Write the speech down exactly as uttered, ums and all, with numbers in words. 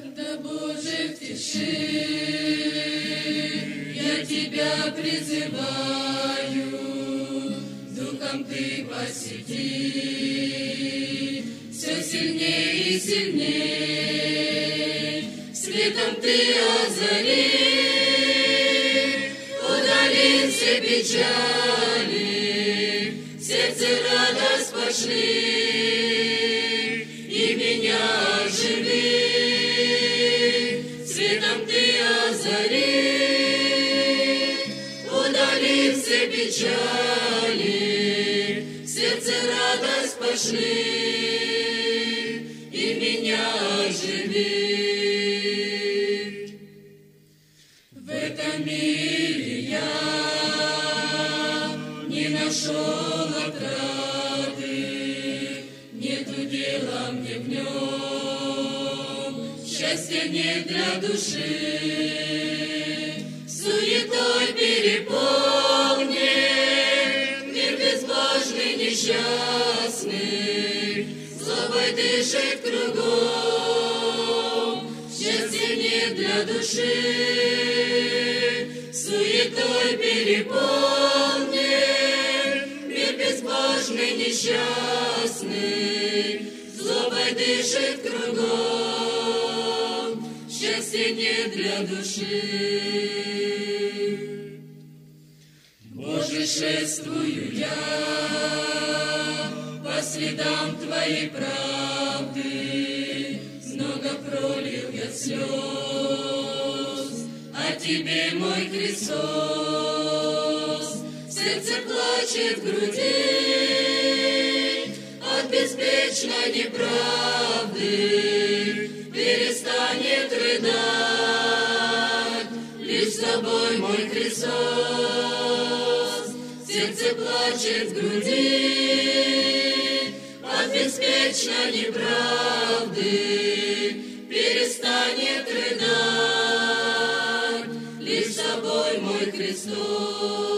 Да, Боже, в тиши я Тебя призываю, Духом Ты посети, все сильнее и сильнее, светом Ты озари, удали все печали, в сердце радость пошли, и меня оживи. Светом Ты озари, удали все печали, в сердце радость пошли, и меня оживи. В этом мире я не нашел отрады, нету дела мне в нем, счастья нет для души, суетой переполнен, мир безбожный, несчастный, злобой дышит кругом, счастья нет для души, суетой переполнен, мир безбожный, несчастный, злобой дышит кругом, счастья нет для души. Боже, шествую я по следам Твоей правды, много пролил я слез, о Тебе, мой Христос, сердце плачет в груди от беспечной неправды, перестанет рыдать лишь с Тобой, мой Христос. Сердце плачет в груди от беспечной неправды, перестанет рыдать лишь с Тобой, мой Христос.